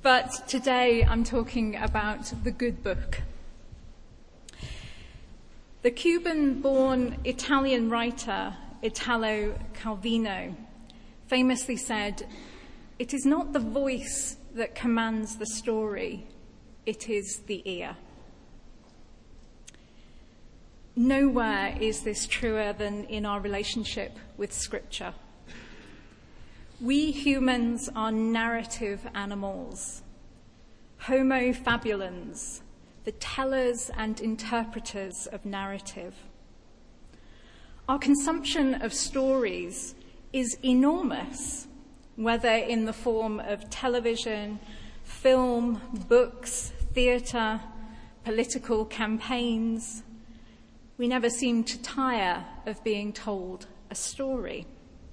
but today I'm talking about the good book. The Cuban-born Italian writer Italo Calvino famously said, "It is not the voice that commands the story, it is the ear." Nowhere is this truer than in our relationship with Scripture. We humans are narrative animals, Homo fabulans, the tellers and interpreters of narrative. Our consumption of stories is enormous, whether in the form of television, film, books, theatre, political campaigns. We never seem to tire of being told a story.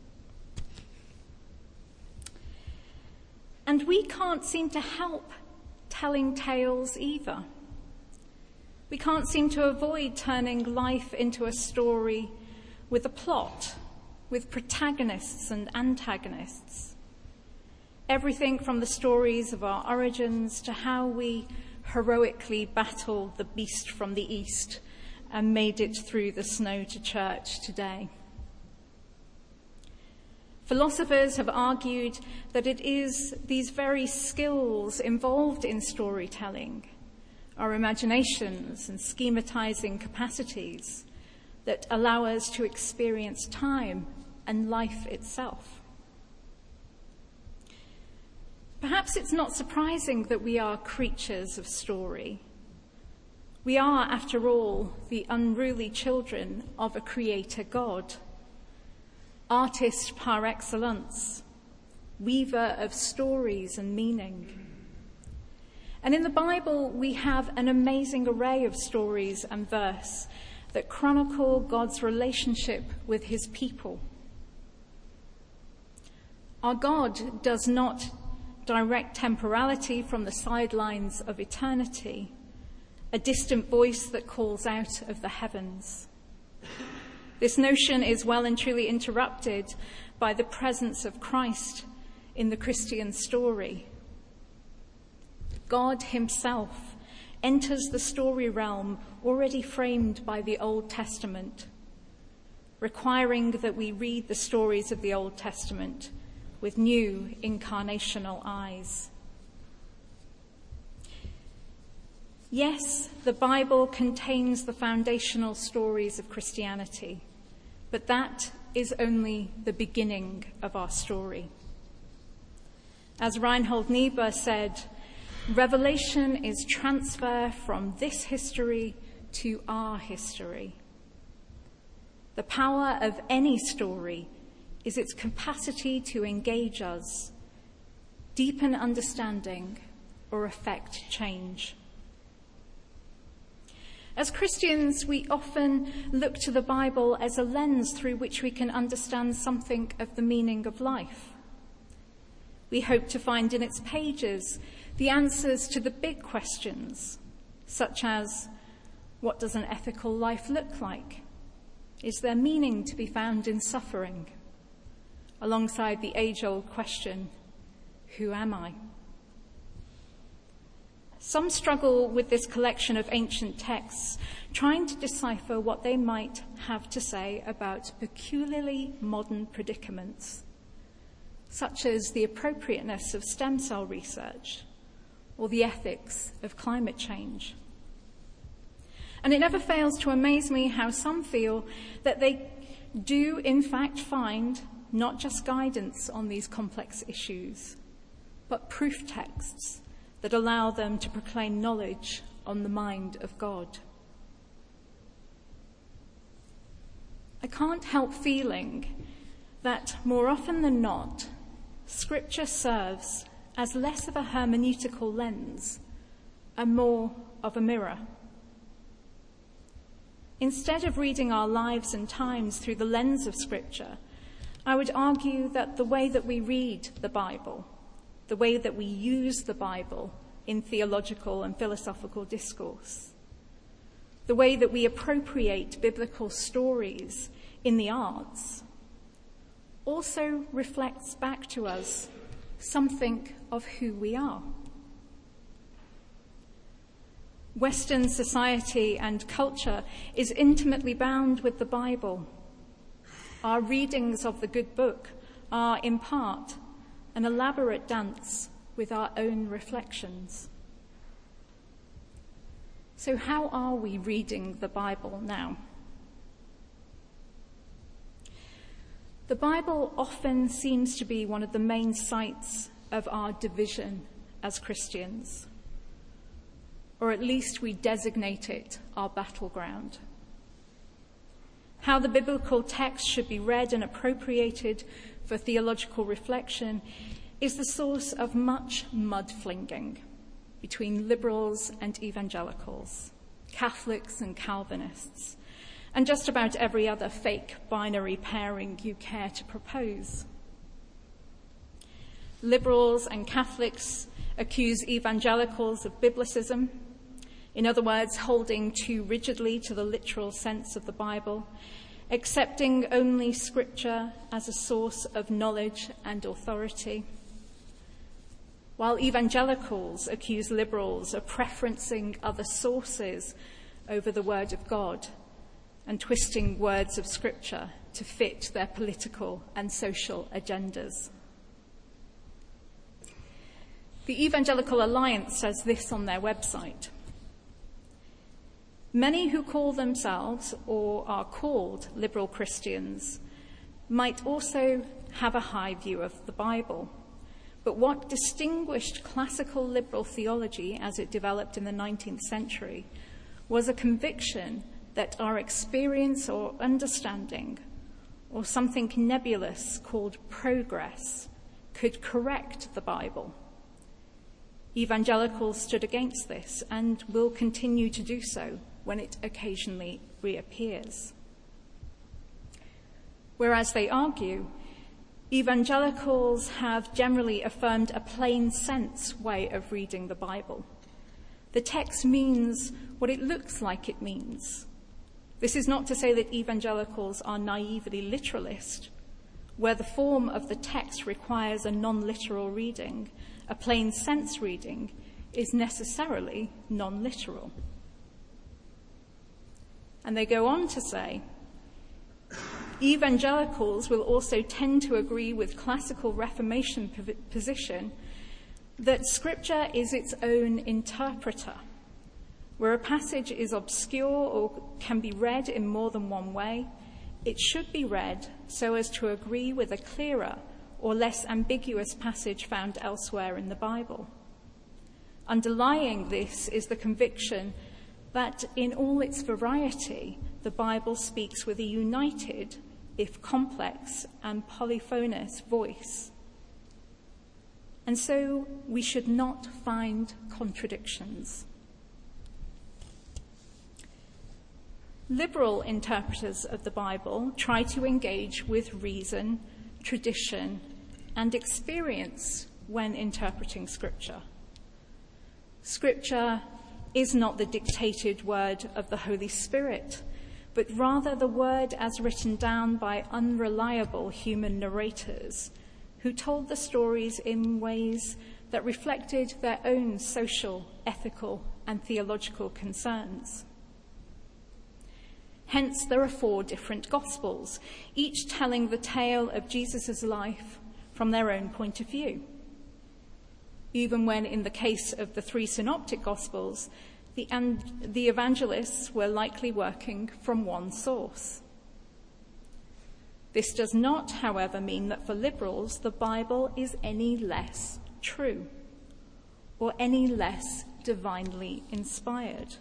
And we can't seem to help telling tales either. We can't seem to avoid turning life into a story with a plot, with protagonists and antagonists. Everything from the stories of our origins to how we heroically battled the beast from the east and made it through the snow to church today. Philosophers have argued that it is these very skills involved in storytelling, our imaginations and schematizing capacities, that allow us to experience time and life itself. Perhaps it's not surprising that we are creatures of story. We are, after all, the unruly children of a creator God, artist par excellence, weaver of stories and meaning. And in the Bible, we have an amazing array of stories and verse that chronicle God's relationship with his people. Our God does not direct temporality from the sidelines of eternity, a distant voice that calls out of the heavens. This notion is well and truly interrupted by the presence of Christ in the Christian story. God himself enters the story realm already framed by the Old Testament, requiring that we read the stories of the Old Testament with new incarnational eyes. Yes, the Bible contains the foundational stories of Christianity, but that is only the beginning of our story. As Reinhold Niebuhr said, Revelation is transfer from this history to our history. The power of any story is its capacity to engage us, deepen understanding, or effect change. As Christians, we often look to the Bible as a lens through which we can understand something of the meaning of life. We hope to find in its pages the answers to the big questions, such as, what does an ethical life look like? Is there meaning to be found in suffering? Alongside the age-old question, who am I? Some struggle with this collection of ancient texts, trying to decipher what they might have to say about peculiarly modern predicaments, such as the appropriateness of stem cell research or the ethics of climate change. And it never fails to amaze me how some feel that they do in fact find not just guidance on these complex issues, but proof texts that allow them to proclaim knowledge on the mind of God. I can't help feeling that more often than not, Scripture serves as less of a hermeneutical lens and more of a mirror. Instead of reading our lives and times through the lens of Scripture, I would argue that the way that we read the Bible, the way that we use the Bible in theological and philosophical discourse, the way that we appropriate biblical stories in the arts, also reflects back to us something of who we are. Western society and culture is intimately bound with the Bible. Our readings of the good book are, in part, an elaborate dance with our own reflections. So how are we reading the Bible now? The Bible often seems to be one of the main sites of our division as Christians, or at least we designate it our battleground. How the biblical text should be read and appropriated for theological reflection is the source of much mud-flinging between liberals and evangelicals, Catholics and Calvinists, and just about every other fake binary pairing you care to propose. Liberals and Catholics accuse evangelicals of biblicism, in other words, holding too rigidly to the literal sense of the Bible, accepting only Scripture as a source of knowledge and authority, while evangelicals accuse liberals of preferencing other sources over the Word of God and twisting words of Scripture to fit their political and social agendas. The Evangelical Alliance says this on their website: many who call themselves or are called liberal Christians might also have a high view of the Bible. But what distinguished classical liberal theology as it developed in the 19th century was a conviction that our experience or understanding, or something nebulous called progress, could correct the Bible. Evangelicals stood against this and will continue to do so when it occasionally reappears. Whereas they argue, evangelicals have generally affirmed a plain sense way of reading the Bible. The text means what it looks like it means. This is not to say that evangelicals are naively literalist. Where the form of the text requires a non-literal reading, a plain sense reading is necessarily non-literal. And they go on to say, evangelicals will also tend to agree with classical Reformation position that Scripture is its own interpreter. Where a passage is obscure or can be read in more than one way, it should be read so as to agree with a clearer or less ambiguous passage found elsewhere in the Bible. Underlying this is the conviction that in all its variety, the Bible speaks with a united, if complex and polyphonous voice. And so we should not find contradictions. Liberal interpreters of the Bible try to engage with reason, tradition, and experience when interpreting Scripture. Scripture is not the dictated word of the Holy Spirit, but rather the word as written down by unreliable human narrators who told the stories in ways that reflected their own social, ethical, and theological concerns. Hence, there are 4 different Gospels, each telling the tale of Jesus' life from their own point of view. Even when, in the case of the 3 synoptic Gospels, the evangelists were likely working from one source. This does not, however, mean that for liberals the Bible is any less true or any less divinely inspired.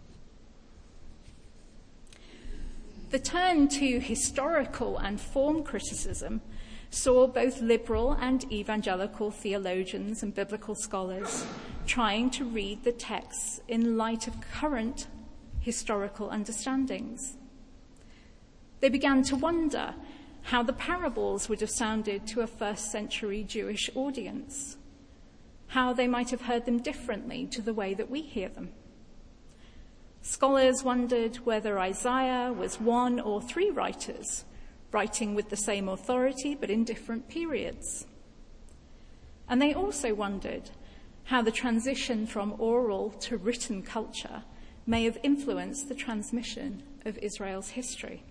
The turn to historical and form criticism saw both liberal and evangelical theologians and biblical scholars trying to read the texts in light of current historical understandings. They began to wonder how the parables would have sounded to a first-century Jewish audience, how they might have heard them differently to the way that we hear them. Scholars wondered whether Isaiah was 1 or 3 writers, writing with the same authority but in different periods. And they also wondered how the transition from oral to written culture may have influenced the transmission of Israel's history.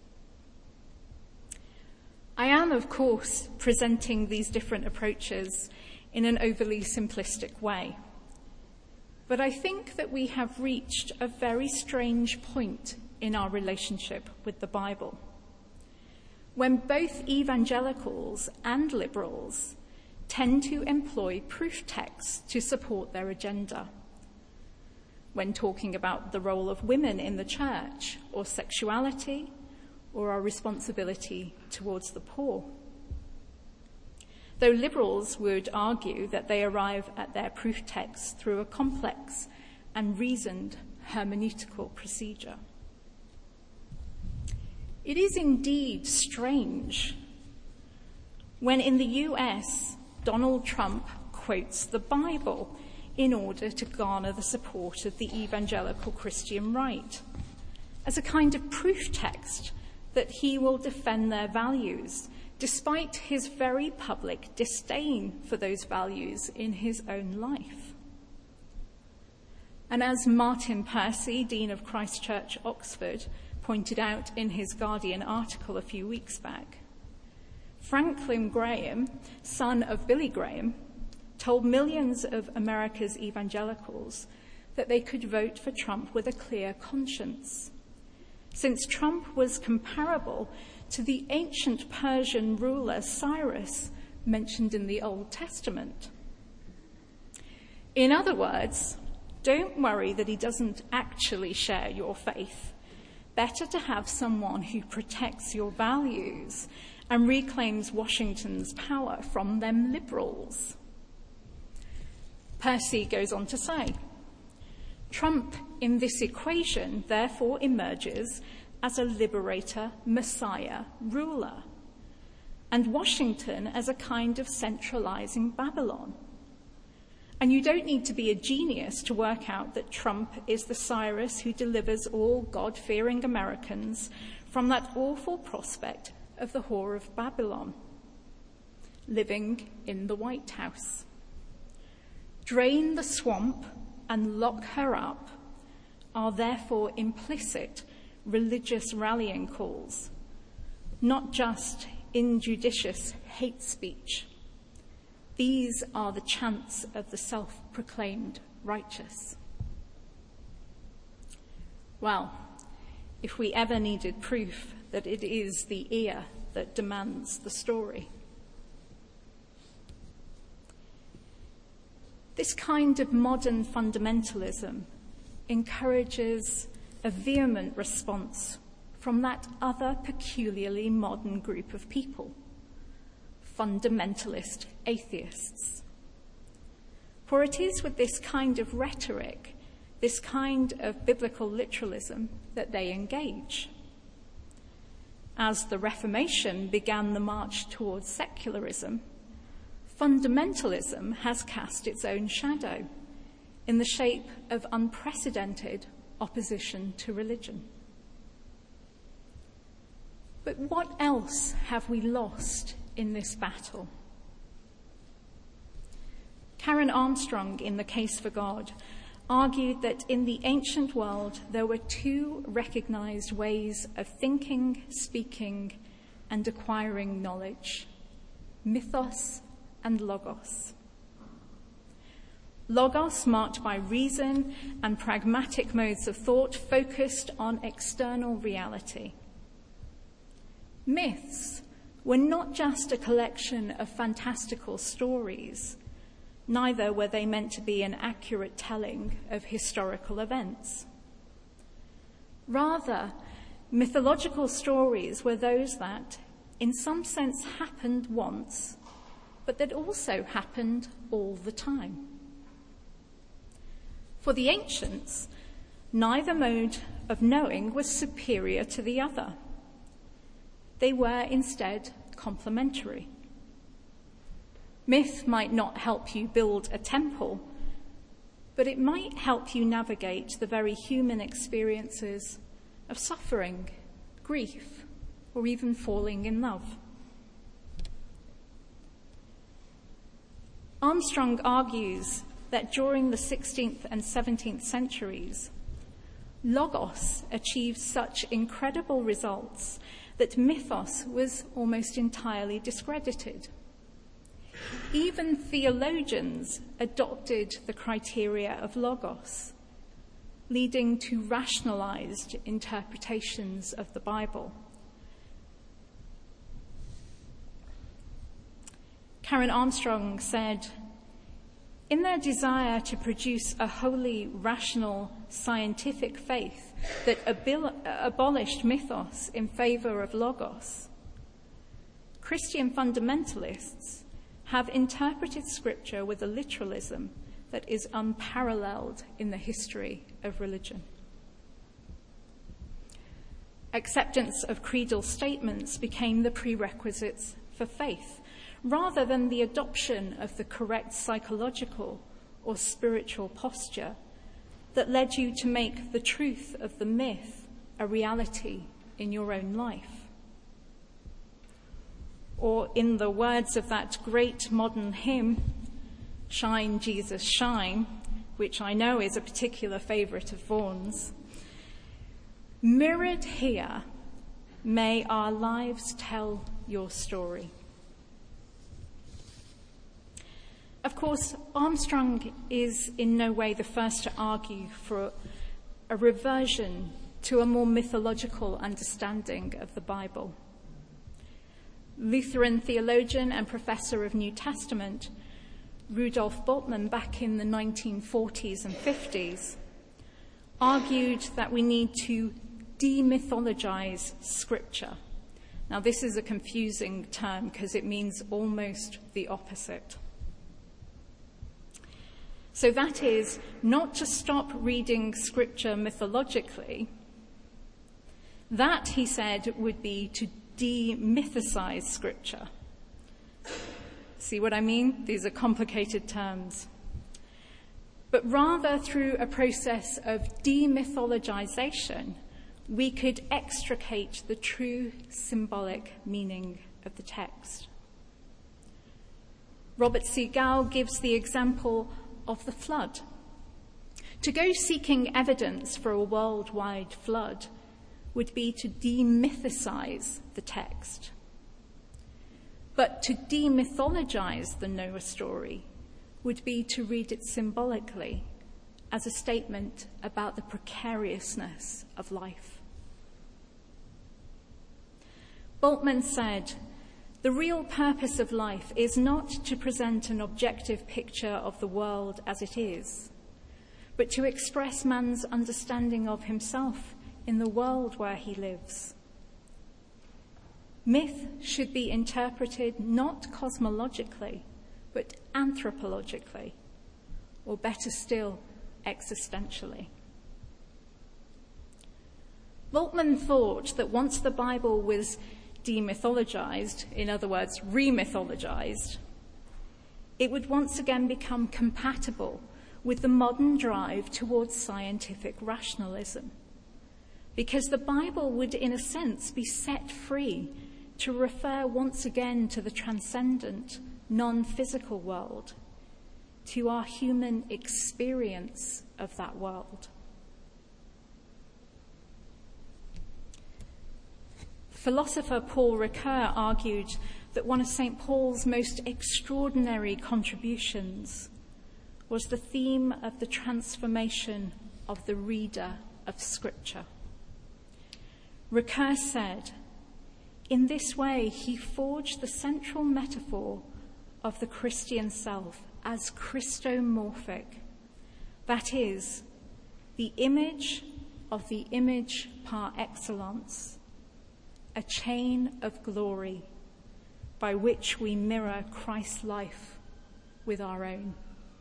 I am, of course, presenting these different approaches in an overly simplistic way. But I think that we have reached a very strange point in our relationship with the Bible, when both evangelicals and liberals tend to employ proof texts to support their agenda. When talking about the role of women in the church, or sexuality, or our responsibility towards the poor. Though liberals would argue that they arrive at their proof texts through a complex and reasoned hermeneutical procedure. It is indeed strange when in the US, Donald Trump quotes the Bible in order to garner the support of the evangelical Christian right, as a kind of proof text that he will defend their values, despite his very public disdain for those values in his own life. And as Martin Percy, Dean of Christ Church, Oxford, pointed out in his Guardian article a few weeks back, Franklin Graham, son of Billy Graham, told millions of America's evangelicals that they could vote for Trump with a clear conscience, since Trump was comparable to the ancient Persian ruler Cyrus mentioned in the Old Testament. In other words, don't worry that he doesn't actually share your faith. Better to have someone who protects your values and reclaims Washington's power from them liberals. Percy goes on to say, Trump in this equation therefore emerges as a liberator, messiah, ruler, and Washington as a kind of centralizing Babylon. And you don't need to be a genius to work out that Trump is the Cyrus who delivers all God-fearing Americans from that awful prospect of the whore of Babylon, living in the White House. Drain the swamp and lock her up are therefore implicit religious rallying calls, not just injudicious hate speech. These are the chants of the self-proclaimed righteous. Well, if we ever needed proof that it is the ear that demands the story. This kind of modern fundamentalism encourages a vehement response from that other peculiarly modern group of people, fundamentalist atheists. For it is with this kind of rhetoric, this kind of biblical literalism, that they engage. As the Reformation began the march towards secularism, fundamentalism has cast its own shadow in the shape of unprecedented opposition to religion. But what else have we lost in this battle? Karen Armstrong, in The Case for God, argued that in the ancient world there were two recognized ways of thinking, speaking, and acquiring knowledge: mythos and logos. Logos, marked by reason and pragmatic modes of thought focused on external reality. Myths were not just a collection of fantastical stories, neither were they meant to be an accurate telling of historical events. Rather, mythological stories were those that, in some sense, happened once, but that also happened all the time. For the ancients, neither mode of knowing was superior to the other. They were instead complementary. Myth might not help you build a temple, but it might help you navigate the very human experiences of suffering, grief, or even falling in love. Armstrong argues that during the 16th and 17th centuries, Logos achieved such incredible results that mythos was almost entirely discredited. Even theologians adopted the criteria of Logos, leading to rationalized interpretations of the Bible. Karen Armstrong said, "In their desire to produce a wholly rational, scientific faith that abolished mythos in favor of Logos, Christian fundamentalists have interpreted Scripture with a literalism that is unparalleled in the history of religion." Acceptance of creedal statements became the prerequisites for faith, rather than the adoption of the correct psychological or spiritual posture that led you to make the truth of the myth a reality in your own life. Or in the words of that great modern hymn, "Shine, Jesus, Shine," which I know is a particular favourite of Vaughan's, "Mirrored here, may our lives tell your story." Of course, Armstrong is in no way the first to argue for a reversion to a more mythological understanding of the Bible. Lutheran theologian and professor of New Testament Rudolf Bultmann, back in the 1940s and 50s, argued that we need to demythologize Scripture. Now, this is a confusing term because it means almost the opposite. So that is not to stop reading Scripture mythologically. That, he said, would be to demythicize Scripture. See what I mean? These are complicated terms. But rather, through a process of demythologization, we could extricate the true symbolic meaning of the text. Robert C. Gow gives the example of the flood. To go seeking evidence for a worldwide flood would be to demythicize the text. But to demythologize the Noah story would be to read it symbolically as a statement about the precariousness of life. Bultmann said, "The real purpose of life is not to present an objective picture of the world as it is, but to express man's understanding of himself in the world where he lives. Myth should be interpreted not cosmologically, but anthropologically, or better still, existentially." Bultmann thought that once the Bible was demythologized, in other words, remythologized, it would once again become compatible with the modern drive towards scientific rationalism, because the Bible would, in a sense, be set free to refer once again to the transcendent, non-physical world, to our human experience of that world. Philosopher Paul Ricoeur argued that one of St. Paul's most extraordinary contributions was the theme of the transformation of the reader of Scripture. Ricoeur said, "In this way, he forged the central metaphor of the Christian self as Christomorphic, that is, the image of the image par excellence, a chain of glory by which we mirror Christ's life with our own."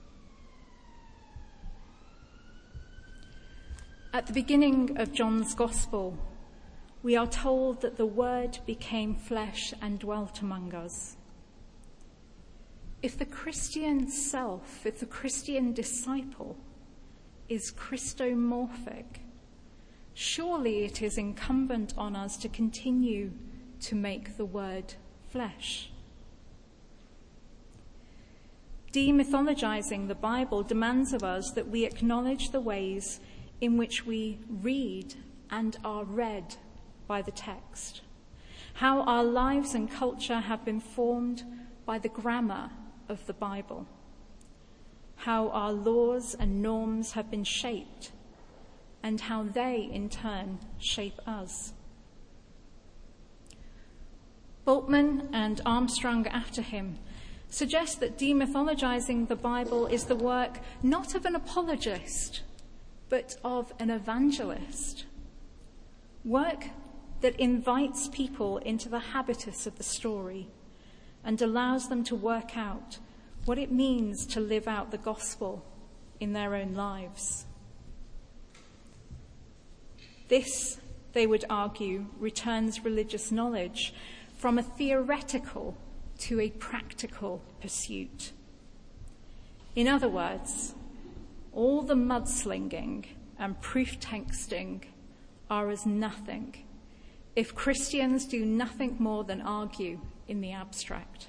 At the beginning of John's Gospel, we are told that the Word became flesh and dwelt among us. If the Christian self, if the Christian disciple is Christomorphic, surely it is incumbent on us to continue to make the Word flesh. Demythologizing the Bible demands of us that we acknowledge the ways in which we read and are read by the text, how our lives and culture have been formed by the grammar of the Bible, how our laws and norms have been shaped, and how they, in turn, shape us. Bultmann and Armstrong after him suggest that demythologizing the Bible is the work not of an apologist, but of an evangelist. Work that invites people into the habitus of the story and allows them to work out what it means to live out the gospel in their own lives. This, they would argue, returns religious knowledge from a theoretical to a practical pursuit. In other words, all the mudslinging and proof texting are as nothing if Christians do nothing more than argue in the abstract.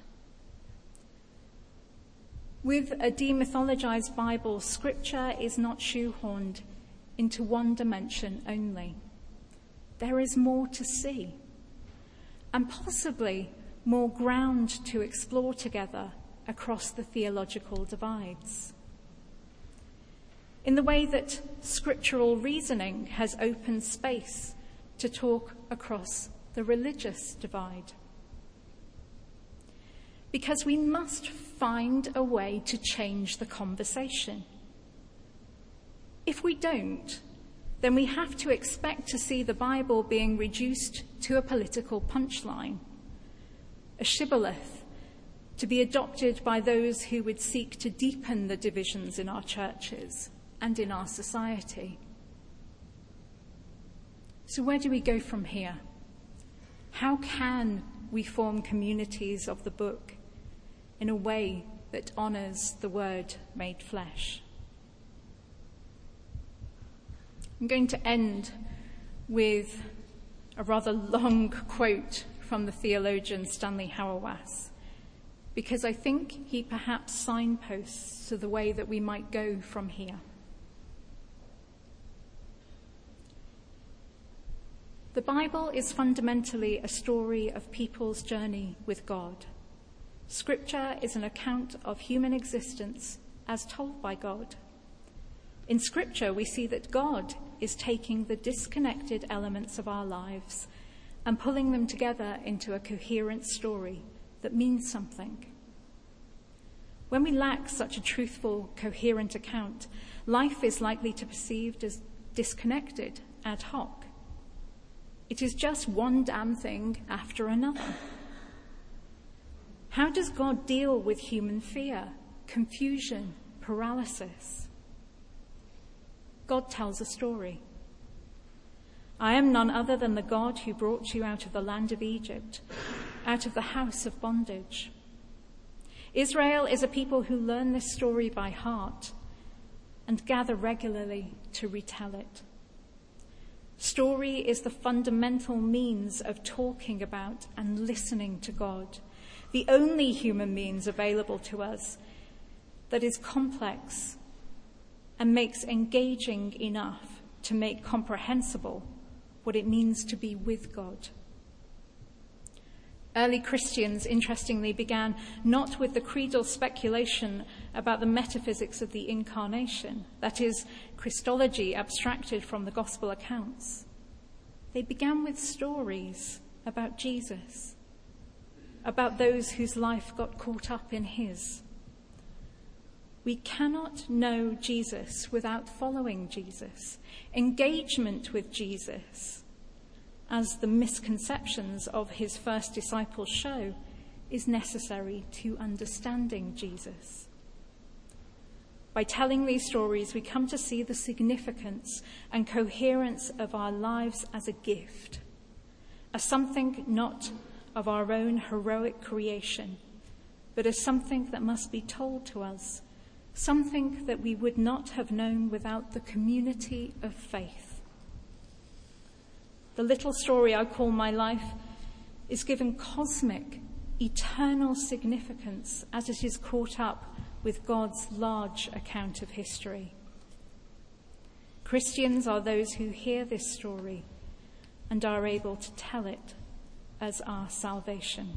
With a demythologized Bible, Scripture is not shoehorned into one dimension only. There is more to see, and possibly more ground to explore together across the theological divides. In the way that scriptural reasoning has opened space to talk across the religious divide. Because we must find a way to change the conversation. If we don't, then we have to expect to see the Bible being reduced to a political punchline, a shibboleth to be adopted by those who would seek to deepen the divisions in our churches and in our society. So where do we go from here? How can we form communities of the book in a way that honours the Word made flesh? I'm going to end with a rather long quote from the theologian Stanley Hauerwas, because I think he perhaps signposts to the way that we might go from here. The Bible is fundamentally a story of people's journey with God. Scripture is an account of human existence as told by God. In Scripture, we see that God is taking the disconnected elements of our lives and pulling them together into a coherent story that means something. When we lack such a truthful, coherent account, life is likely to be perceived as disconnected, ad hoc. It is just one damn thing after another. How does God deal with human fear, confusion, paralysis? God tells a story. I am none other than the God who brought you out of the land of Egypt, out of the house of bondage. Israel is a people who learn this story by heart and gather regularly to retell it. Story is the fundamental means of talking about and listening to God, the only human means available to us that is complex and makes engaging enough to make comprehensible what it means to be with God. Early Christians, interestingly, began not with the creedal speculation about the metaphysics of the incarnation, that is, Christology abstracted from the gospel accounts. They began with stories about Jesus, about those whose life got caught up in his. We cannot know Jesus without following Jesus. Engagement with Jesus, as the misconceptions of his first disciples show, is necessary to understanding Jesus. By telling these stories, we come to see the significance and coherence of our lives as a gift, as something not of our own heroic creation, but as something that must be told to us, something that we would not have known without the community of faith. The little story I call my life is given cosmic, eternal significance as it is caught up with God's large account of history. Christians are those who hear this story and are able to tell it as our salvation.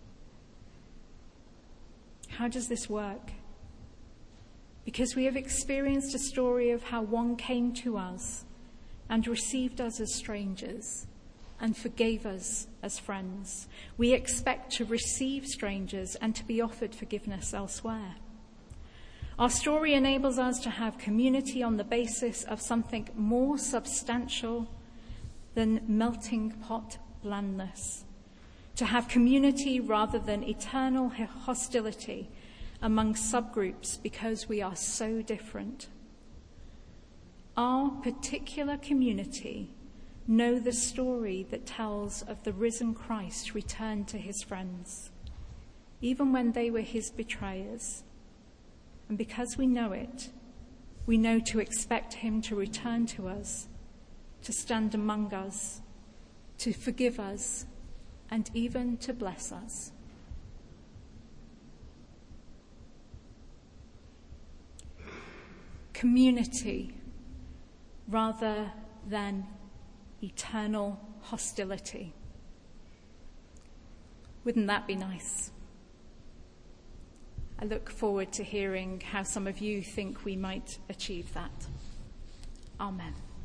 How does this work? Because we have experienced a story of how one came to us and received us as strangers and forgave us as friends. We expect to receive strangers and to be offered forgiveness elsewhere. Our story enables us to have community on the basis of something more substantial than melting pot blandness, to have community rather than eternal hostility among subgroups because we are so different. Our particular community know the story that tells of the risen Christ returned to his friends, even when they were his betrayers. And because we know it, we know to expect him to return to us, to stand among us, to forgive us, and even to bless us. Community rather than eternal hostility. Wouldn't that be nice? I look forward to hearing how some of you think we might achieve that. Amen.